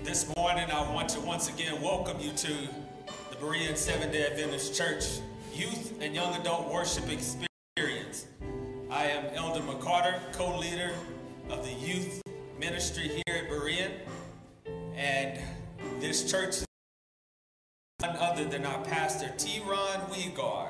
This morning, I want to once again welcome you to the Berean Seventh-day Adventist Church Youth and Young Adult Worship Experience. I am Elder McCarter, co-leader of the youth ministry here at Berean, and this church is none other than our pastor, T. Ron Weegard.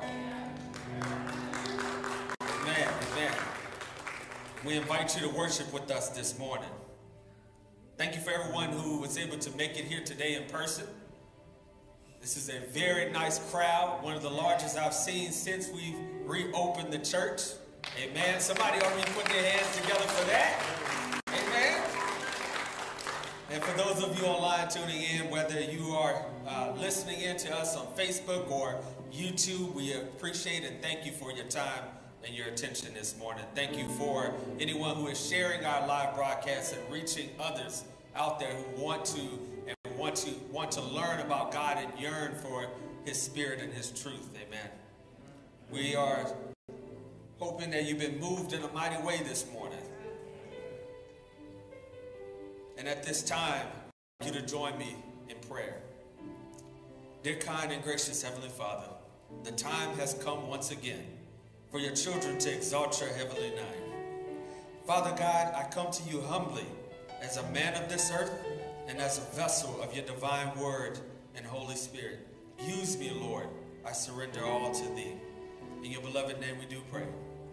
Amen, amen. We invite you to worship with us this morning. Thank you for everyone who was able to make it here today in person. This is a very nice crowd, one of the largest I've seen since we've reopened the church. Amen. Somebody already put their hands together for that. Amen. And for those of you online tuning in, whether you are listening in to us on Facebook or YouTube, we appreciate and thank you for your time and your attention this morning. Thank you for anyone who is sharing our live broadcast and reaching others out there who want to learn about God and yearn for His Spirit and His truth. Amen. We are hoping that you've been moved in a mighty way this morning. And at this time, I want you to join me in prayer. Dear kind and gracious Heavenly Father, the time has come once again for your children to exalt your heavenly name. Father God, I come to you humbly as a man of this earth and as a vessel of your divine word and Holy Spirit. Use me, Lord. I surrender all to thee. In your beloved name we do pray.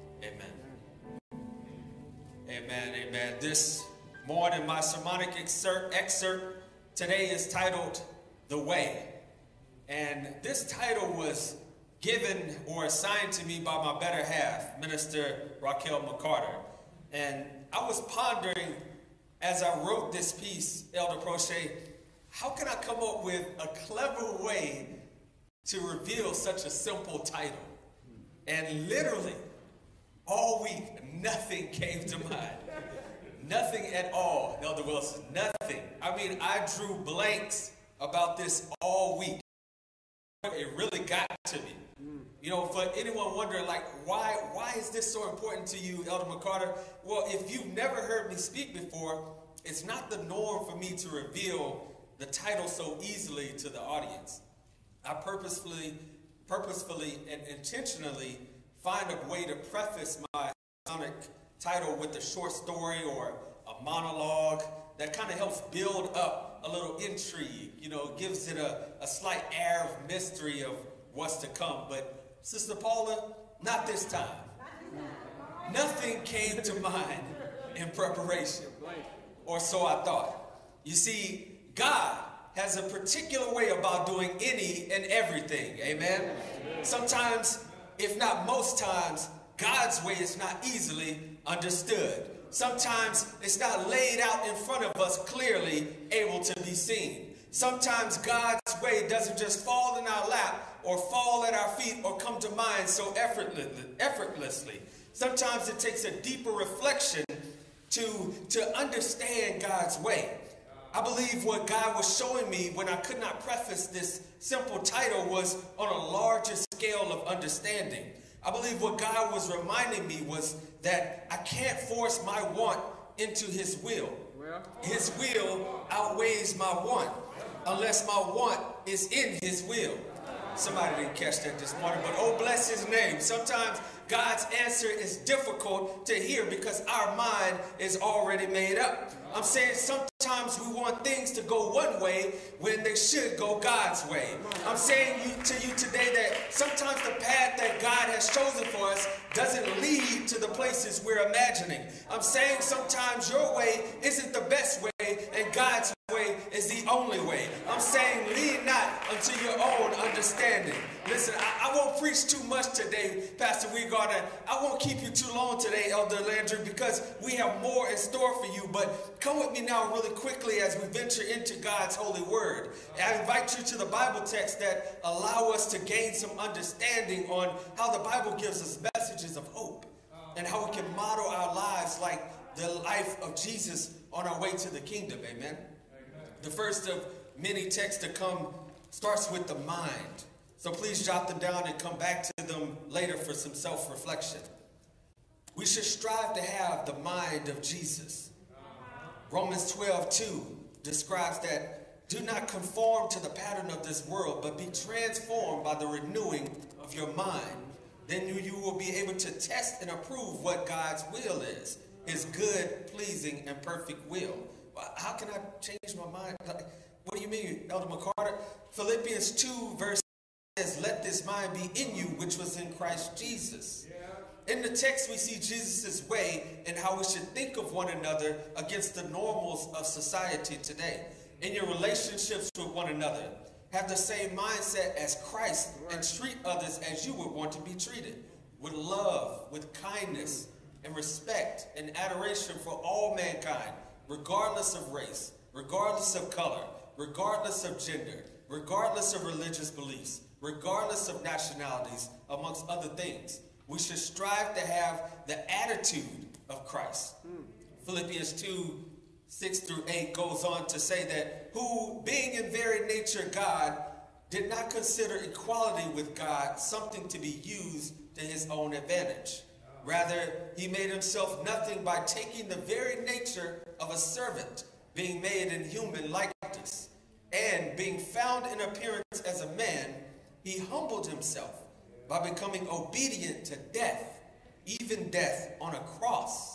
Amen. Amen, amen. This morning, my sermonic excerpt today is titled, The Way. And this title was given or assigned to me by my better half, Minister Raquel McCarter. And I was pondering as I wrote this piece, Elder Prochet, how can I come up with a clever way to reveal such a simple title? And literally, all week, nothing came to mind. Nothing at all, Elder Wilson, nothing. I mean, I drew blanks about this all week. It really got to me. You know, for anyone wondering, like, why is this so important to you, Elder McCarter? Well, if you've never heard me speak before, it's not the norm for me to reveal the title so easily to the audience. I purposefully and intentionally find a way to preface my sonic title with a short story or a monologue that kind of helps build up a little intrigue, you know, gives it a slight air of mystery of what's to come. But Sister Paula, not this time. Nothing came to mind in preparation, or so I thought. You see, God has a particular way about doing any and everything, amen? Sometimes, if not most times, God's way is not easily understood. Sometimes it's not laid out in front of us clearly, able to be seen. Sometimes God's way doesn't just fall in our lap or fall at our feet or come to mind so effortlessly. Sometimes it takes a deeper reflection to understand God's way. I believe what God was showing me when I could not preface this simple title was on a larger scale of understanding. I believe what God was reminding me was that I can't force my want into His will. His will outweighs my want unless my want is in His will. Somebody didn't catch that this morning, but oh, bless His name. Sometimes God's answer is difficult to hear because our mind is already made up. I'm saying sometimes we want things to go one way when they should go God's way. I'm saying to you today that sometimes the path that God has chosen for us doesn't lead to the places we're imagining. I'm saying sometimes your way isn't the best way and God's way is the only way. I'm saying lean not unto your own understanding. Listen, I won't preach too much today, Pastor Weegard, and I won't keep you too long today, Elder Landry, because we have more in store for you. But come with me now really quickly as we venture into God's holy word. I invite you to the Bible text that allow us to gain some understanding on how the Bible gives us messages of hope and how we can model our lives like the life of Jesus on our way to the kingdom. Amen. The first of many texts to come starts with the mind. So please jot them down and come back to them later for some self-reflection. We should strive to have the mind of Jesus. Romans 12:2 describes that do not conform to the pattern of this world, but be transformed by the renewing of your mind. Then you will be able to test and approve what God's will is, his good, pleasing, and perfect will. How can I change my mind? What do you mean, Elder McCarter? Philippians 2 verse says, let this mind be in you, which was in Christ Jesus. In the text, we see Jesus' way and how we should think of one another against the normals of society today. In your relationships with one another, have the same mindset as Christ and treat others as you would want to be treated, with love, with kindness, and respect and adoration for all mankind, regardless of race, regardless of color, regardless of gender, regardless of religious beliefs, regardless of nationalities, amongst other things. We should strive to have the attitude of Christ. Philippians 2, 6 through 8 goes on to say that who, being in very nature God, did not consider equality with God something to be used to his own advantage. Rather, he made himself nothing by taking the very nature of a servant, being made in human likeness. And being found in appearance as a man, he humbled himself by becoming obedient to death, even death on a cross.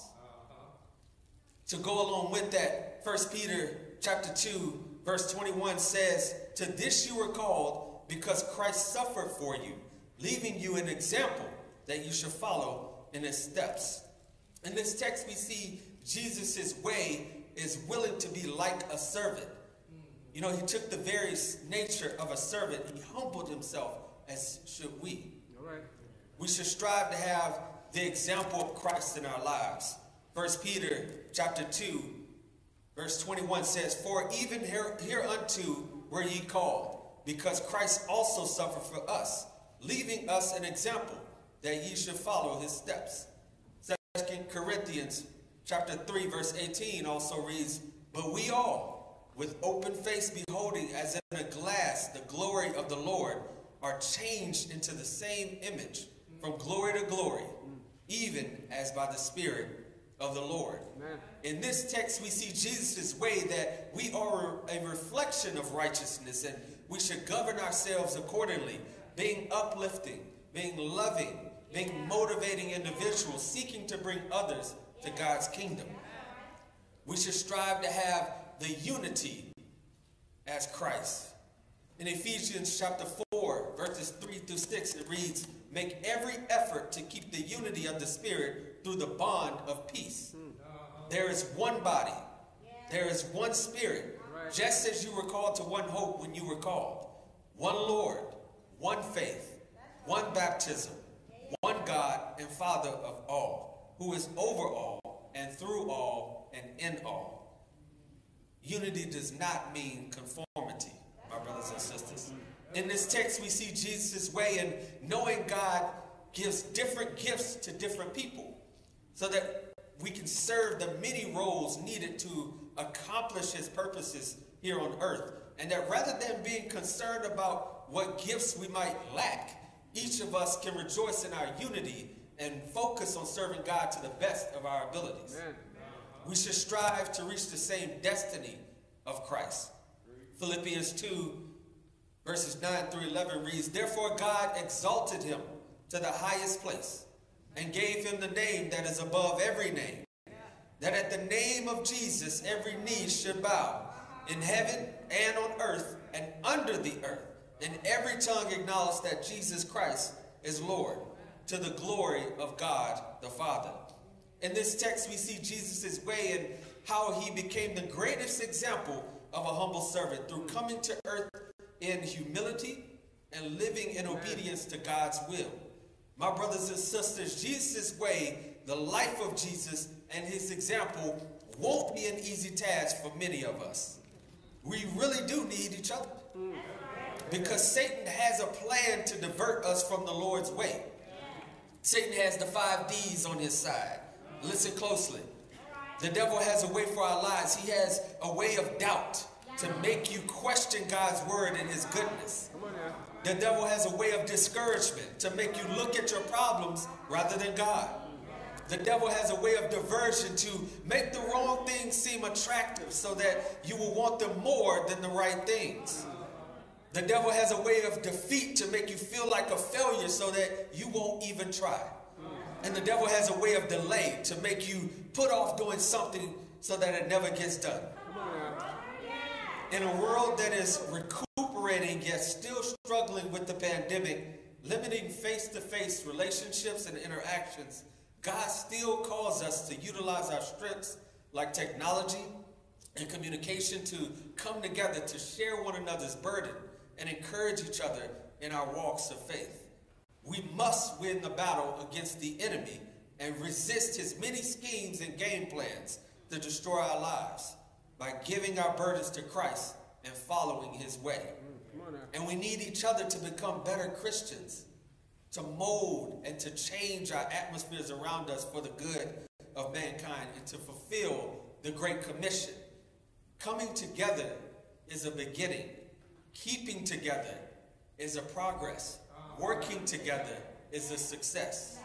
To go along with that, 1 Peter chapter 2, verse 21 says, to this you were called because Christ suffered for you, leaving you an example that you should follow in his steps. In this text, we see Jesus' way is willing to be like a servant. You know, he took the very nature of a servant. He humbled himself, as should we. All right. We should strive to have the example of Christ in our lives. 1 Peter chapter 2, verse 21 says, for even hereunto were ye called, because Christ also suffered for us, leaving us an example that ye should follow his steps. 2 Corinthians chapter 3, verse 18 also reads, but we all, with open face beholding as in a glass the glory of the Lord, are changed into the same image from glory to glory, even as by the Spirit of the Lord. Amen. In this text, we see Jesus' way that we are a reflection of righteousness and we should govern ourselves accordingly, being uplifting, being loving, being motivating individuals, seeking to bring others to God's kingdom. We should strive to have the unity as Christ. In Ephesians chapter 4, verses 3 through 6, it reads, make every effort to keep the unity of the Spirit through the bond of peace. There is one body. There is one Spirit, just as you were called to one hope when you were called. One Lord, one faith, one baptism, one God and Father of all, who is over all and through all and in all. Unity does not mean conformity, my brothers and sisters. In this text, we see Jesus' way in knowing God gives different gifts to different people so that we can serve the many roles needed to accomplish his purposes here on earth. And that rather than being concerned about what gifts we might lack, each of us can rejoice in our unity and focus on serving God to the best of our abilities. Amen. We should strive to reach the same destiny of Christ. Philippians 2, verses 9 through 11 reads, therefore God exalted him to the highest place and gave him the name that is above every name, that at the name of Jesus every knee should bow, in heaven and on earth and under the earth, and every tongue acknowledge that Jesus Christ is Lord, to the glory of God the Father. In this text, we see Jesus' way and how he became the greatest example of a humble servant through coming to earth in humility and living in obedience to God's will. My brothers and sisters, Jesus' way, the life of Jesus, and his example won't be an easy task for many of us. We really do need each other, because Satan has a plan to divert us from the Lord's way. Satan has the 5 D's on his side. Listen closely. The devil has a way for our lives. He has a way of doubt to make you question God's word and his goodness. The devil has a way of discouragement to make you look at your problems rather than God. The devil has a way of diversion to make the wrong things seem attractive so that you will want them more than the right things. The devil has a way of defeat to make you feel like a failure so that you won't even try. And the devil has a way of delay to make you put off doing something so that it never gets done. In a world that is recuperating yet still struggling with the pandemic, limiting face-to-face relationships and interactions, God still calls us to utilize our strengths like technology and communication to come together to share one another's burden and encourage each other in our walks of faith. We must win the battle against the enemy and resist his many schemes and game plans to destroy our lives by giving our burdens to Christ and following his way. And we need each other to become better Christians, to mold and to change our atmospheres around us for the good of mankind and to fulfill the Great Commission. Coming together is a beginning. Keeping together is a progress. Working together is a success.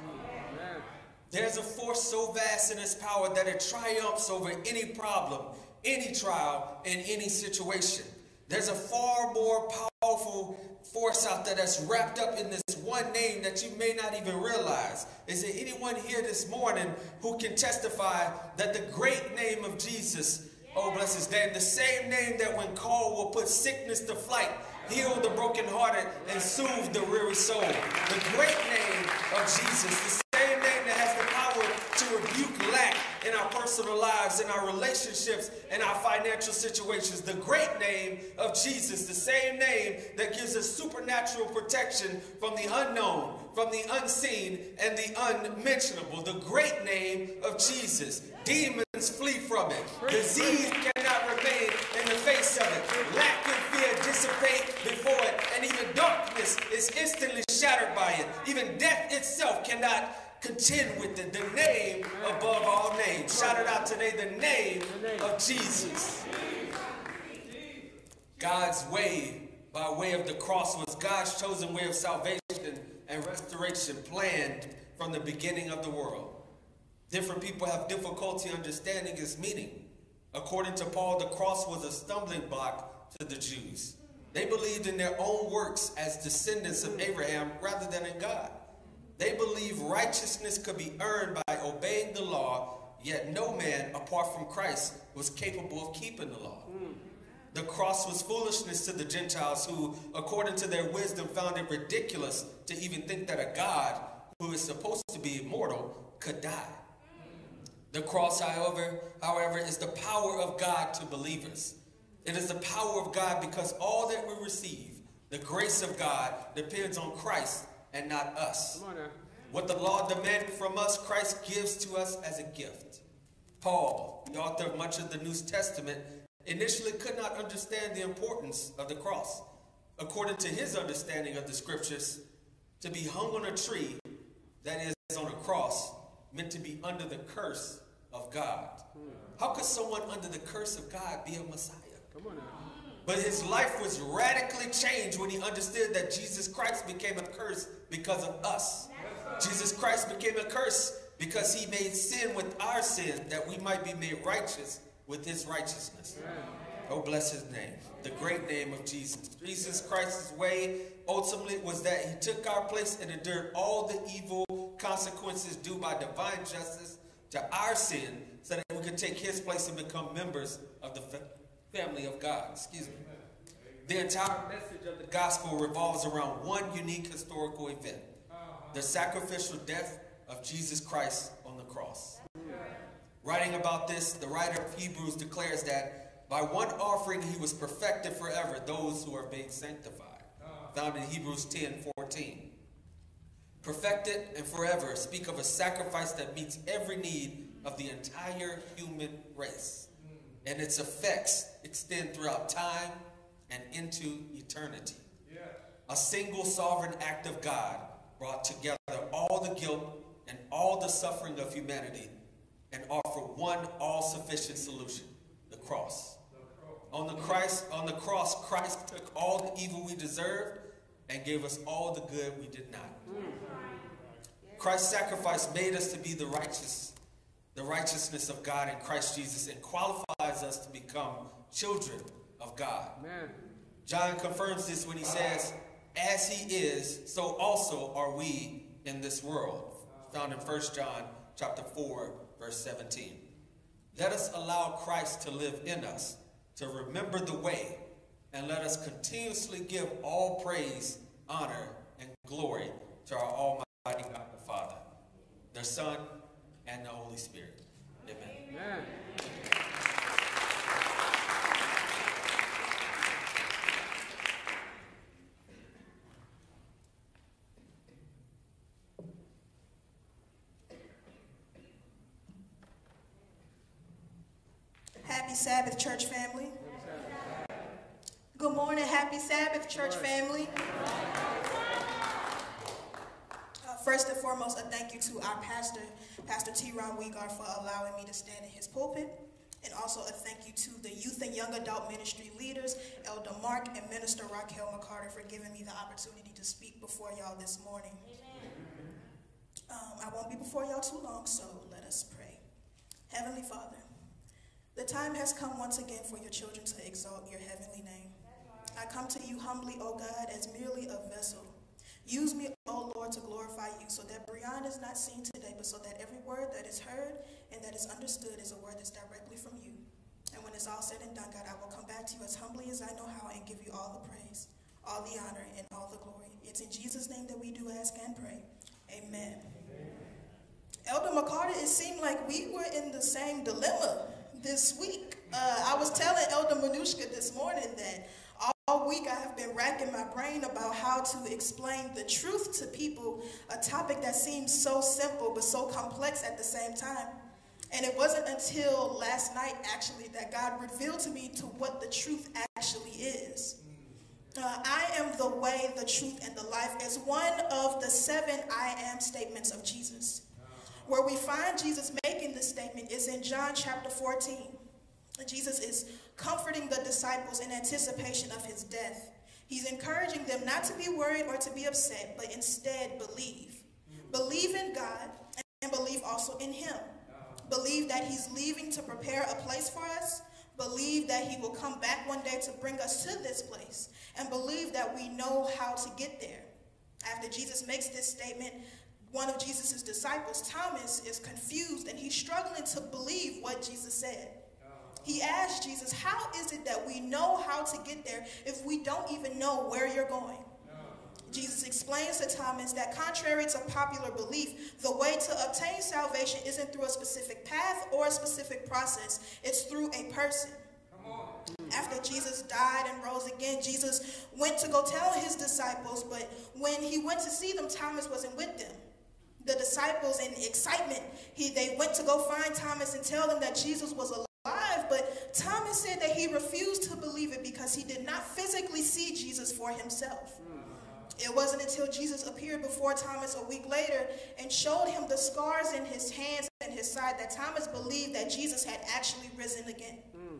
There's a force so vast in its power that it triumphs over any problem, any trial, and any situation. There's a far more powerful force out there that's wrapped up in this one name that you may not even realize. Is there anyone here this morning who can testify that the great name of Jesus, oh bless his name, the same name that when called will put sickness to flight, heal the brokenhearted, and soothe the weary soul? The great name of Jesus, the same name that has the power to rebuke lack in our personal lives, in our relationships, in our financial situations. The great name of Jesus, the same name that gives us supernatural protection from the unknown, from the unseen, and the unmentionable. The great name of Jesus. Demons flee from it. Disease cannot remain in the face of it. Lack and fear dissipate before it, and even darkness is instantly shattered by it. Even death itself cannot contend with it. The name above all names. Shout it out today, the name of Jesus. God's way, by way of the cross, was God's chosen way of salvation and restoration planned from the beginning of the world. Different people have difficulty understanding its meaning. According to Paul, the cross was a stumbling block to the Jews. They believed in their own works as descendants of Abraham rather than in God. They believed righteousness could be earned by obeying the law, yet no man apart from Christ was capable of keeping the law. The cross was foolishness to the Gentiles who, according to their wisdom, found it ridiculous to even think that a God who is supposed to be immortal could die. The cross, however, is the power of God to believers. It is the power of God because all that we receive, the grace of God, depends on Christ and not us. What the law demanded from us, Christ gives to us as a gift. Paul, the author of much of the New Testament, initially could not understand the importance of the cross. According to his understanding of the scriptures, to be hung on a tree, that is on a cross, meant to be under the curse of God. How could someone under the curse of God be a Messiah? Come on now. But his life was radically changed when he understood that Jesus Christ became a curse because of us. Jesus Christ became a curse because he made sin with our sin that we might be made righteous with his righteousness. Oh, bless his name. The great name of Jesus. Jesus Christ's way ultimately was that he took our place and endured all the evil consequences due by divine justice to our sin so that we could take his place and become members of the family of God. Excuse me. The entire message of the gospel revolves around one unique historical event: the sacrificial death of Jesus Christ on the cross. Writing about this, the writer of Hebrews declares that by one offering he was perfected forever those who are being sanctified. Found in Hebrews 10:14. Perfected and forever speak of a sacrifice that meets every need of the entire human race. And its effects extend throughout time and into eternity. A single sovereign act of God brought together all the guilt and all the suffering of humanity and offered one all-sufficient solution: the cross. On the cross, Christ took all the evil we deserved and gave us all the good we did not. Christ's sacrifice made us to be the righteousness of God in Christ Jesus, and qualifies us to become children of God. Amen. John confirms this when he says, as he is, so also are we in this world. Found in 1 John chapter 4, verse 17. Let us allow Christ to live in us, to remember the way, and let us continuously give all praise, honor, and glory to our Almighty God the Father, the Son, and the Holy Spirit. Amen. Amen. Happy Sabbath, church family. Good morning, happy Sabbath, church family. First and foremost, a thank you to our pastor, Pastor T. Ron Weegard, for allowing me to stand in his pulpit. And also a thank you to the youth and young adult ministry leaders, Elder Mark and Minister Raquel McCarter, for giving me the opportunity to speak before y'all this morning. I won't be before y'all too long, so let us pray. Heavenly Father, the time has come once again for your children to exalt your heavenly name. I come to you humbly, O God, as merely a vessel. Use me, O Lord, to glorify you, so that Brian is not seen today, but so that every word that is heard and that is understood is a word that's directly from you. And when it's all said and done, God, I will come back to you as humbly as I know how and give you all the praise, all the honor, and all the glory. It's in Jesus' name that we do ask and pray. Amen. Elder McCarter, it seemed like we were in the same dilemma this week. I was telling Elder Manushka this morning that all week I have been racking my brain about how to explain the truth to people, a topic that seems so simple but so complex at the same time. And it wasn't until last night, actually, that God revealed to me to what the truth actually is. I am the way, the truth, and the life is one of the 7 I am statements of Jesus. Where we find Jesus making this statement is in John chapter 14. Jesus is comforting the disciples in anticipation of his death. He's encouraging them not to be worried or to be upset, but instead believe. Believe in God and believe also in him. Believe that he's leaving to prepare a place for us. Believe that he will come back one day to bring us to this place. And believe that we know how to get there. After Jesus makes this statement, one of Jesus' disciples, Thomas, is confused and he's struggling to believe what Jesus said. He asked Jesus, how is it that we know how to get there if we don't even know where you're going? Jesus explains to Thomas that contrary to popular belief, the way to obtain salvation isn't through a specific path or a specific process. It's through a person. After Jesus died and rose again, Jesus went to go tell his disciples, but when he went to see them, Thomas wasn't with them. The disciples, in excitement, they went to go find Thomas and tell them that Jesus was alive, but Thomas said that he refused to believe it because he did not physically see Jesus for himself. It wasn't until Jesus appeared before Thomas a week later and showed him the scars in his hands and his side that Thomas believed that Jesus had actually risen again.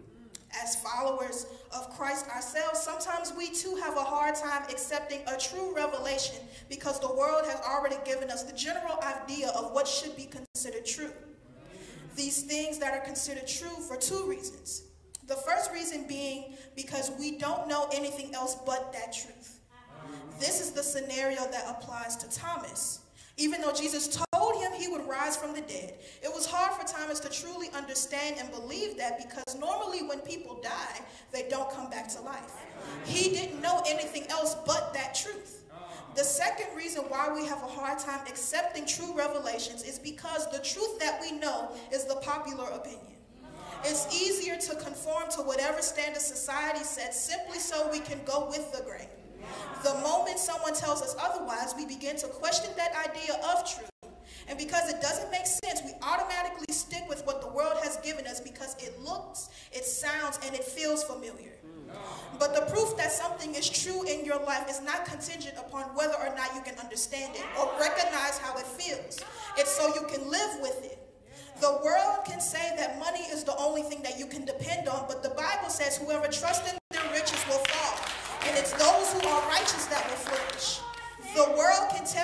As followers of Christ ourselves, sometimes we too have a hard time accepting a true revelation because the world has already given us the general idea of what should be considered true. These things that are considered true for 2 reasons. The first reason being because we don't know anything else but that truth. This is the scenario that applies to Thomas. Even though Jesus told him he would rise from the dead, it was hard for Thomas to truly understand and believe that because normally when people die, they don't come back to life. He didn't know anything else but that truth. The second reason why we have a hard time accepting true revelations is because the truth that we know is the popular opinion. It's easier to conform to whatever standard society sets simply so we can go with the grain. The moment someone tells us otherwise, we begin to question that idea of truth. And because it doesn't make sense, we automatically stick with what the world has given us because it looks, it sounds, and it feels familiar. But the proof that something is true in your life is not contingent upon whether or not you can understand it or recognize how it feels. It's so you can live with it. The world can say that money is the only thing that you can depend on, but the Bible says whoever trusts in their riches will fall. And it's those who are righteous that will flourish. The world can tell you that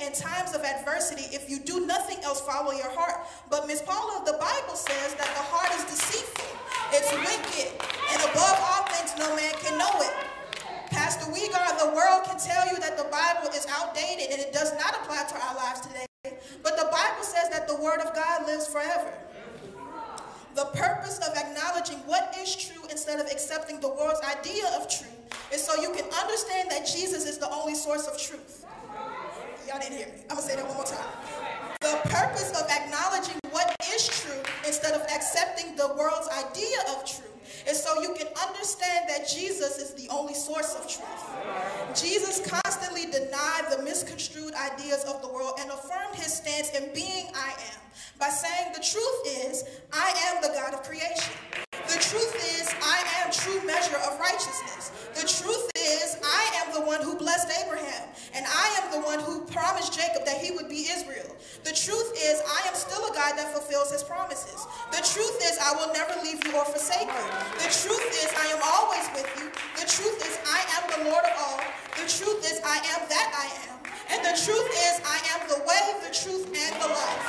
in times of adversity, if you do nothing else, follow your heart. But Miss Paula, the Bible says that the heart is deceitful. It's wicked. And above all things, no man can know it. Pastor Wegar, the world can tell you that the Bible is outdated and it does not apply to our lives today. But the Bible says that the Word of God lives forever. The purpose of acknowledging what is true instead of accepting the world's idea of truth is so you can understand that Jesus is the only source of truth. Y'all didn't hear me. I'm going to say that one more time. The purpose of acknowledging what is true instead of accepting the world's idea of truth is so you can understand that Jesus is the only source of truth. Jesus constantly denied the misconstrued ideas of the world and affirmed his stance in being I am by saying the truth is I am the God of creation. The truth is I am true measure of righteousness. The truth is I am the one who blessed Abraham, and I am the one who promised Jacob that he would be Israel. The truth is I am still a God that fulfills his promises. The truth is I will never leave you or forsake you. The truth is I am always with you. The truth is I am the Lord of all. The truth is I am that I am. And the truth is I am the way, the truth, and the life.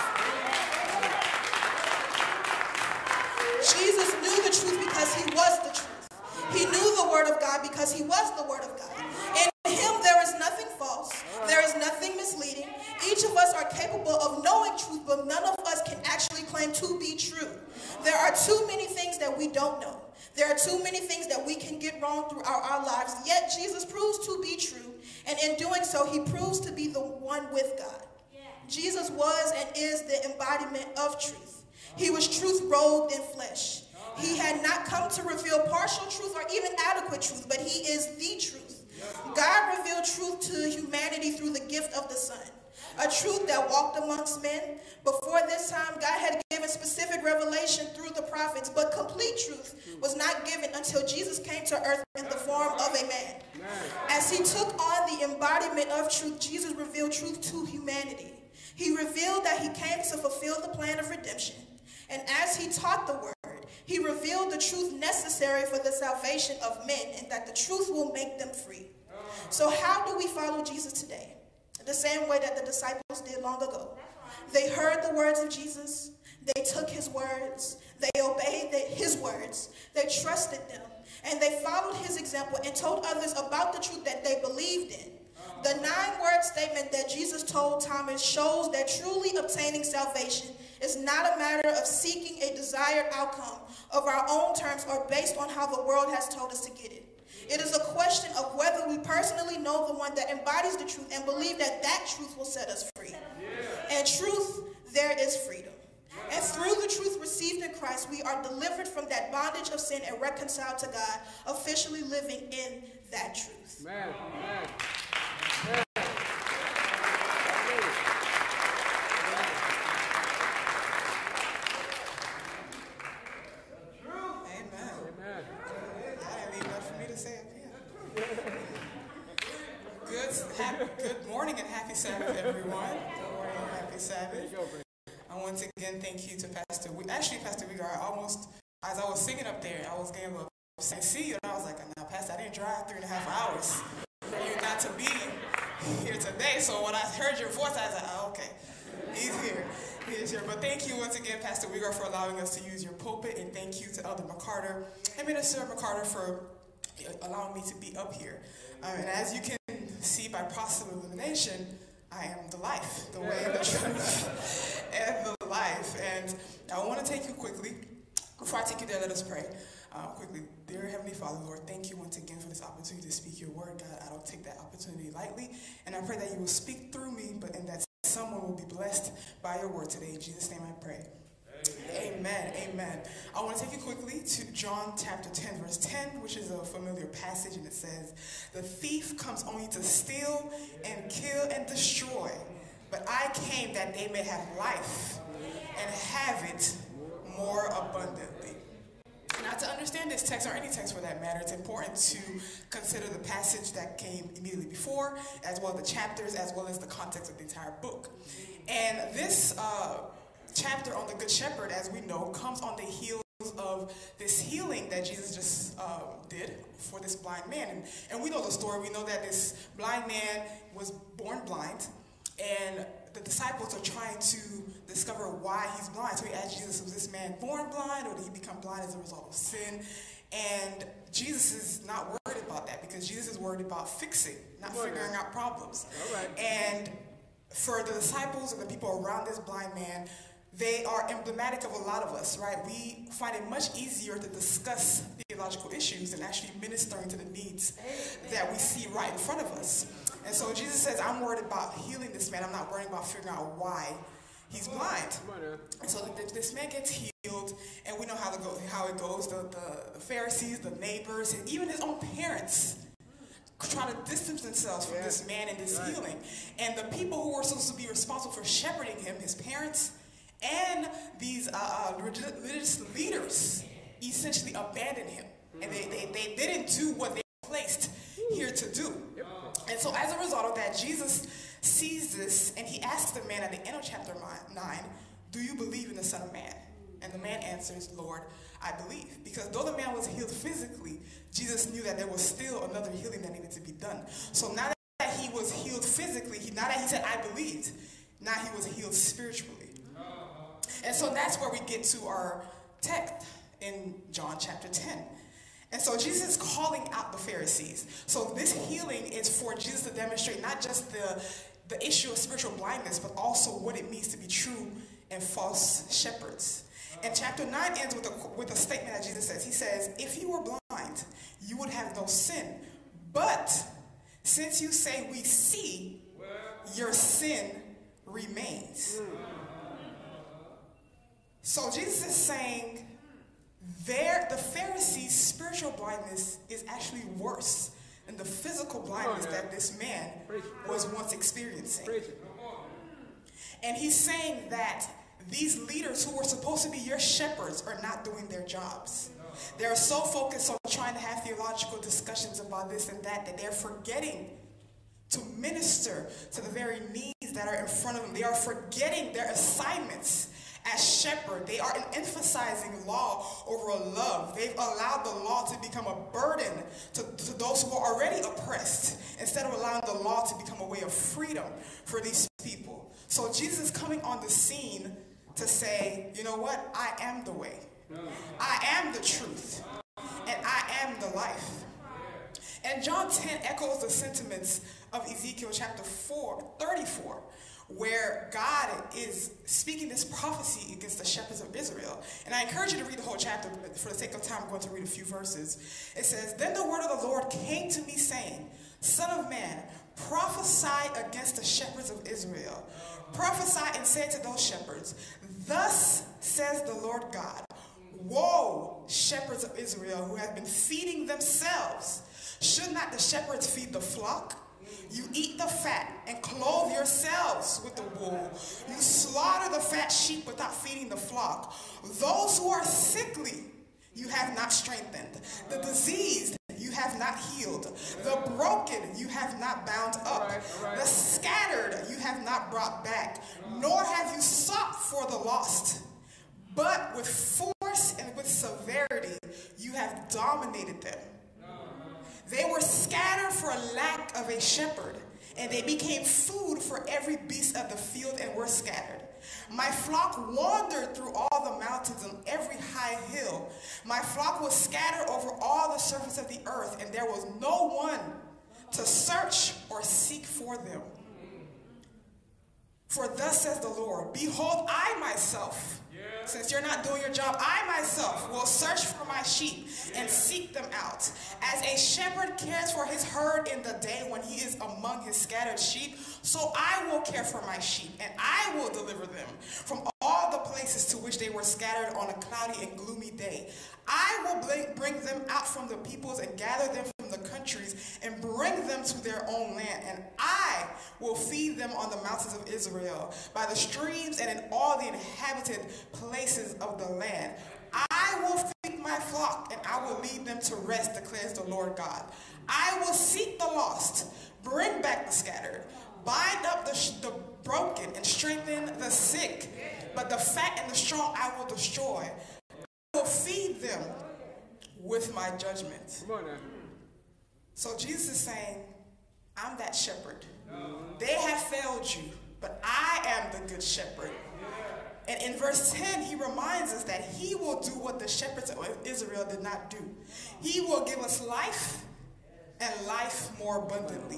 Jesus knew the truth because he was the truth. He knew the Word of God because he was the Word of God. In him there is nothing false. There is nothing misleading. Each of us are capable of knowing truth, but none of us can actually claim to be true. There are too many things that we don't know. There are too many things that we can get wrong throughout our lives, yet Jesus proves to be true, and in doing so, he proves to be the one with God. Jesus was and is the embodiment of truth. He was truth robed in flesh. He had not come to reveal partial truth or even adequate truth, but he is the truth. God revealed truth to humanity through the gift of the Son, a truth that walked amongst men. Before this time, God had given specific revelation through the prophets, but complete truth was not given until Jesus came to earth in the form of a man. As he took on the embodiment of truth, Jesus revealed truth to humanity. He revealed that he came to fulfill the plan of redemption. And as he taught the word, he revealed the truth necessary for the salvation of men, and that the truth will make them free. So how do we follow Jesus today? The same way that the disciples did long ago. They heard the words of Jesus. They took his words. They obeyed his words. They trusted them. And they followed his example and told others about the truth that they believed in. The 9-word statement that Jesus told Thomas shows that truly obtaining salvation is not a matter of seeking a desired outcome of our own terms or based on how the world has told us to get it. It is a question of whether we personally know the one that embodies the truth and believe that that truth will set us free. And truth, there is freedom. And through the truth received in Christ, we are delivered from that bondage of sin and reconciled to God, officially living in that truth. Amen. Amen. Good morning and happy Sabbath, everyone. Good morning and happy Sabbath. Once again, thank you to Pastor Wegar. As I was singing up there, I was getting a little see you, and I was like, now, Pastor, I didn't drive 3.5 hours for you not to be here today. So when I heard your voice, I was like, oh, okay, he's here. He is here. But thank you once again, Pastor Wegar, for allowing us to use your pulpit, and thank you to Elder McCarter and Minister McCarter for allowing me to be up here. And as you can see by process of elimination, I am the life, the way, the truth, and the life. And I want to take you quickly, before I take you there, let us pray. Quickly, dear Heavenly Father, Lord, thank you once again for this opportunity to speak your word, God. I don't take that opportunity lightly, and I pray that you will speak through me, but in that someone will be blessed by your word today. In Jesus' name I pray. Amen. Amen. I want to take you quickly to John chapter 10, verse 10, which is a familiar passage, and it says, "The thief comes only to steal and kill and destroy, but I came that they may have life and have it more abundantly." Now, to understand this text, or any text for that matter, it's important to consider the passage that came immediately before, as well as the chapters, as well as the context of the entire book. And this chapter on the Good Shepherd, as we know, comes on the heels of this healing that Jesus just did for this blind man. And we know the story. We know that this blind man was born blind, and the disciples are trying to discover why he's blind. So he asked Jesus, was this man born blind, or did he become blind as a result of sin? And Jesus is not worried about that, because Jesus is worried about fixing, not figuring out problems. All right. And for the disciples and the people around this blind man, they are emblematic of a lot of us, right? We find it much easier to discuss theological issues than actually ministering to the needs that we see right in front of us. And so Jesus says, I'm worried about healing this man. I'm not worried about figuring out why he's blind. And so this man gets healed, and we know how it goes. The Pharisees, the neighbors, and even his own parents trying to distance themselves from this man and this healing. And the people who were supposed to be responsible for shepherding him, his parents, and these religious leaders, essentially abandoned him. And they didn't do what they were placed here to do. And so as a result of that, Jesus sees this, and he asks the man at the end of chapter 9, do you believe in the Son of Man? And the man answers, Lord, I believe. Because though the man was healed physically, Jesus knew that there was still another healing that needed to be done. So now that he was healed physically, now that he said, I believed, now he was healed spiritually. And so that's where we get to our text in John chapter 10. And so Jesus is calling out the Pharisees. So this healing is for Jesus to demonstrate not just the issue of spiritual blindness, but also what it means to be true and false shepherds. And chapter 9 ends with a statement that Jesus says. He says, if you were blind, you would have no sin. But since you say we see, your sin remains. So Jesus is saying the Pharisees' spiritual blindness is actually worse than the physical blindness that this man was once experiencing. And he's saying that these leaders who were supposed to be your shepherds are not doing their jobs. They're so focused on trying to have theological discussions about this and that they're forgetting to minister to the very needs that are in front of them. They are forgetting their assignments as shepherd. They are emphasizing law over love. They've allowed the law to become a burden to those who are already oppressed, instead of allowing the law to become a way of freedom for these people. So Jesus is coming on the scene to say, you know what? I am the way. I am the truth. And I am the life. And John 10 echoes the sentiments of Ezekiel chapter 34, where God is speaking this prophecy against the shepherds of Israel. And I encourage you to read the whole chapter, but for the sake of time, I'm going to read a few verses. It says, then the word of the Lord came to me, saying, Son of man, prophesy against the shepherds of Israel. Prophesy and say to those shepherds, thus says the Lord God, woe, shepherds of Israel, who have been feeding themselves. Should not the shepherds feed the flock? You eat the fat and clothe yourselves with the wool. You slaughter the fat sheep without feeding the flock. Those who are sickly, you have not strengthened. The diseased, you have not healed. The broken, you have not bound up. The scattered, you have not brought back. Nor have you sought for the lost. But with force and with severity, you have dominated them. They were scattered for lack of a shepherd, and they became food for every beast of the field and were scattered. My flock wandered through all the mountains and every high hill. My flock was scattered over all the surface of the earth, and there was no one to search or seek for them. For thus says the Lord, behold, I myself, since you're not doing your job, I myself will search for my sheep and seek them out. As a shepherd cares for his herd in the day when he is among his scattered sheep, so I will care for my sheep, and I will deliver them from all the places to which they were scattered on a cloudy and gloomy day. I will bring them out from the peoples and gather them from the countries and bring them to their own land. And I will feed them on the mountains of Israel, by the streams and in all the inhabited places of the land. I will feed my flock, and I will lead them to rest, declares the Lord God. I will seek the lost, bring back the scattered, bind up the broken, and strengthen the sick. But the fat and the strong I will destroy. I will feed them with my judgment. Come on now. So Jesus is saying, I'm that shepherd. They have failed you. but I am the good shepherd. And in verse 10, he reminds us that he will do what the shepherds of Israel did not do. He will give us life and life more abundantly.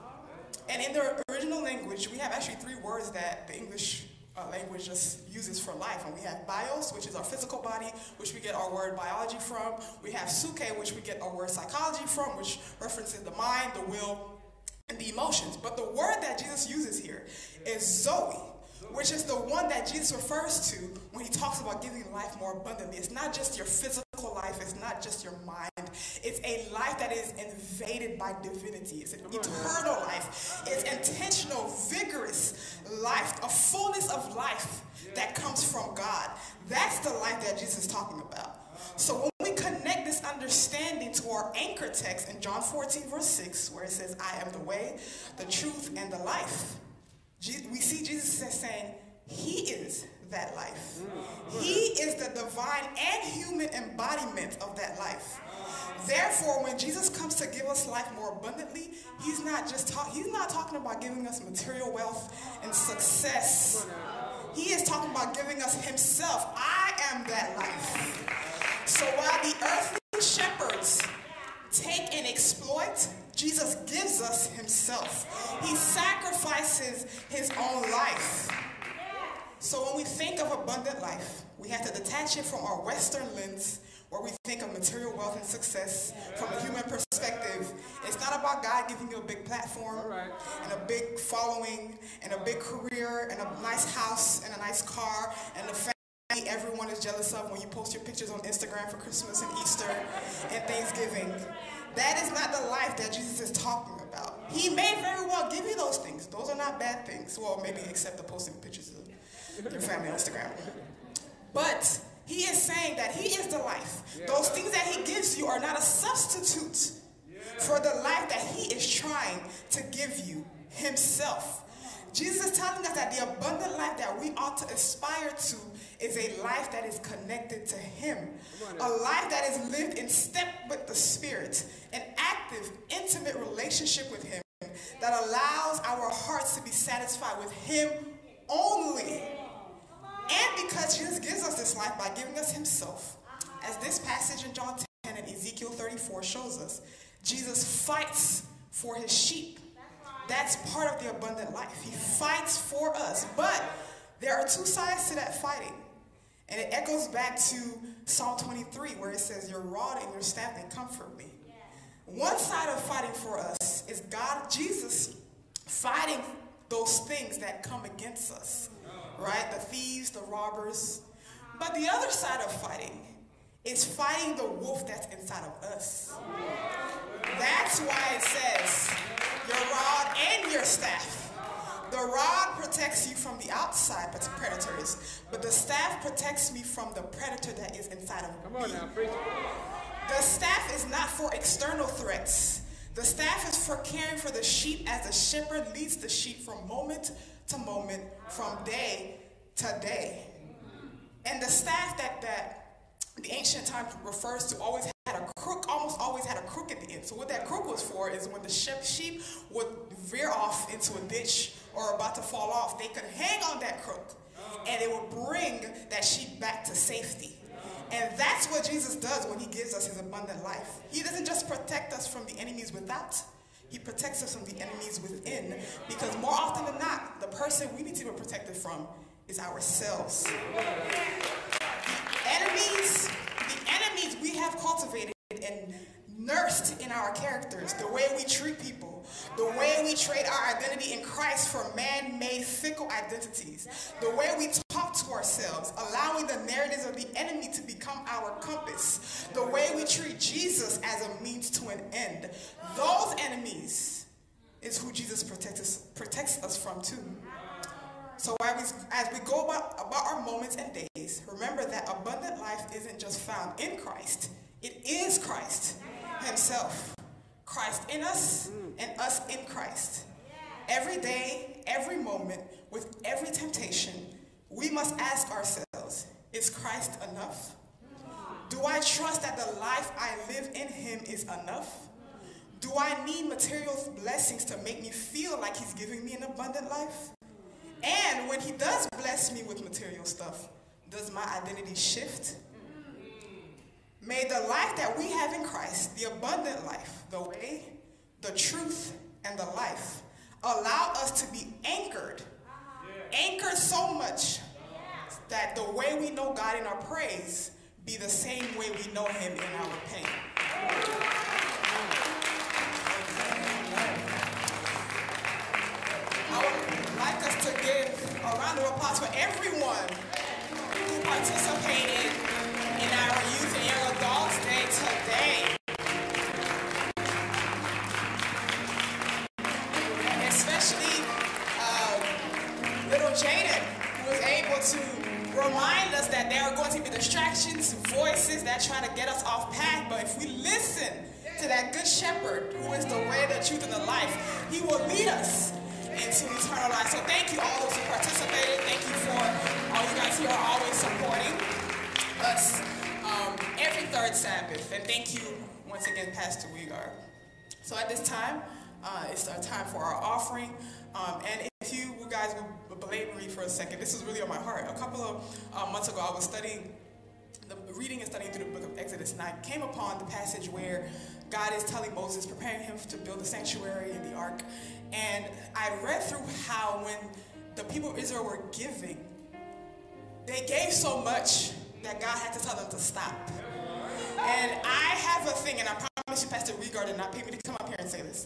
And in the original language, we have actually three words that the English language just uses for life. And we have bios, which is our physical body, which we get our word biology from. We have psyche, which we get our word psychology from, which references the mind, the will, and the emotions. But the word that Jesus uses here is Zoe, which is the one that Jesus refers to when he talks about giving life more abundantly. It's not just your physical life. It's not just your mind. It's a life that is invaded by divinity. It's an eternal life. It's intentional, vigorous life, a fullness of life that comes from God. That's the life that Jesus is talking about. So when we connect this understanding to our anchor text in John 14, verse 6, where it says, I am the way, the truth, and the life, we see Jesus as saying, he is that life. He is the divine and human embodiment of that life. Therefore, when Jesus comes to give us life more abundantly, he's not talking about giving us material wealth and success. He is talking about giving us himself. I am that life. So while the earthly shepherds take and exploit, Jesus gives us himself. He sacrifices his own life. So when we think of abundant life, we have to detach it from our Western lens, where we think of material wealth and success from a human perspective. It's not about God giving you a big platform and a big following and a big career and a nice house and a nice car and a family everyone is jealous of when you post your pictures on Instagram for Christmas and Easter and Thanksgiving. That is not the life that Jesus is talking about. He may very well give you those things. Those are not bad things. Well, maybe except the posting pictures of your family on Instagram. But he is saying that he is the life. Those things that he gives you are not a substitute for the life that he is trying to give you himself. Jesus is telling us that the abundant life that we ought to aspire to is a life that is connected to him. A life that is lived in step with the Spirit. An active, intimate relationship with him that allows our hearts to be satisfied with him only. And because Jesus gives us this life by giving us himself, as this passage in John 10 and Ezekiel 34 shows us, Jesus fights for his sheep. That's part of the abundant life. He fights for us. But there are two sides to that fighting. And it echoes back to Psalm 23, where it says, your rod and your staff, they comfort me. One side of fighting for us is God, Jesus, fighting those things that come against us. Right? The thieves, the robbers. But the other side of fighting is fighting the wolf that's inside of us. That's why it says, your rod and your staff. The rod protects you from the outside predators, but the staff protects me from the predator that is inside of me. Come on now, preach. The staff is not for external threats. The staff is for caring for the sheep as the shepherd leads the sheep from moment to moment, from day to day. And the staff that the ancient time refers to always had a crook, almost always had a crook at the end. So what that crook was for is when the sheep would veer off into a ditch or about to fall off, they could hang on that crook and it would bring that sheep back to safety. And that's what Jesus does when he gives us his abundant life. He doesn't just protect us from the enemies without. He protects us from the enemies within, because more often than not, the person we need to be protected from is ourselves. The enemies we have cultivated and nursed in our characters, the way we treat people, the way we trade our identity in Christ for man-made fickle identities, the way we talk to ourselves, allowing the narratives of the enemy to become our compass, the way we treat Jesus as a means to an end. Those enemies is who Jesus protects us from too. So as we go about our moments and days, remember that abundant life isn't just found in Christ. It is Christ himself. Christ in us and us in Christ. Every day, every moment, with every temptation, we must ask ourselves, is Christ enough? Do I trust that the life I live in him is enough? Do I need material blessings to make me feel like he's giving me an abundant life? when he does bless me with material stuff, does my identity shift? May the life that we have in Christ, the abundant life, the way, the truth, and the life, allow us to be anchored so much that the way we know God in our praise be the same way we know him in our pain. I would like us to give a round of applause for everyone who participated in our Youth and Young Adults Day today. Especially little Jaden, who was able to remind us that there are going to be distractions, voices that try to get us off path, but if we listen to that good shepherd, who is the way, the truth, and the life, he will lead us into eternal life. So thank you all those who participated. Thank you for all you guys who are always supporting us every third Sabbath. And thank you once again, Pastor Wegar. So at this time, it's our time for our offering. And if you guys would belabor me for a second, this is really on my heart. A couple of months ago, I was reading and studying through the book of Exodus, and I came upon the passage where God is telling Moses, preparing him to build the sanctuary and the ark. And I read through how when the people of Israel were giving, they gave so much that God had to tell them to stop. And I have a thing, and I promise you, Pastor Wegar did not pay me to come up here and say this.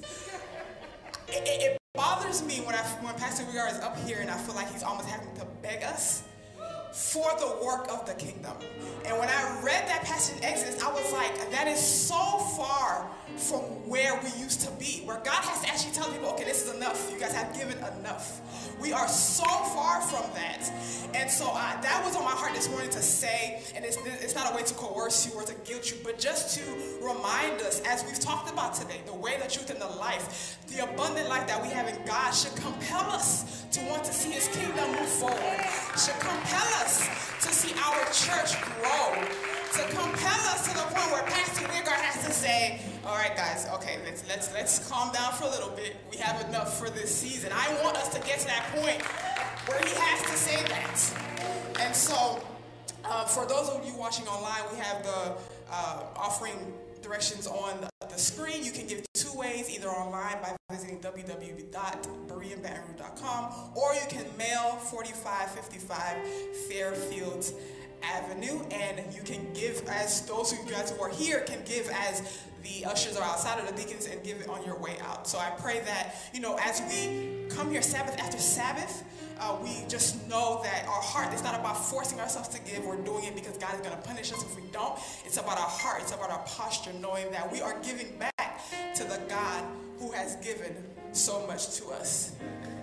It bothers me when Pastor Wegar is up here and I feel like he's almost having to beg us for the work of the kingdom. And when I read that passage in Exodus, I was like, that is so far from where we used to be, where God has to actually tell people, okay, this is enough. You guys have given enough. We are so far from that. And so that was on my heart this morning to say, and it's not a way to coerce you or to guilt you, but just to remind us, as we've talked about today, the way, the truth, and the life, the abundant life that we have in God should compel us to want to see his kingdom move forward, should compel us to see our church grow, to compel us to the point where Pastor Wegar has to say, all right, guys, okay, let's calm down for a little bit. We have enough for this season. I want us to get to that point where he has to say that. And so, for those of you watching online, we have the offering directions on the screen. You can give two ways, either online by visiting www.bereanbatonrouge.com, or you can mail 4555 Fairfield Avenue, and you can give, as those of you guys who are here can give as the ushers are outside of the deacons, and give it on your way out. So I pray that, as we come here Sabbath after Sabbath, we just know that our heart is not about forcing ourselves to give or doing it because God is going to punish us if we don't. It's about our heart. It's about our posture, knowing that we are giving back to the God who has given so much to us.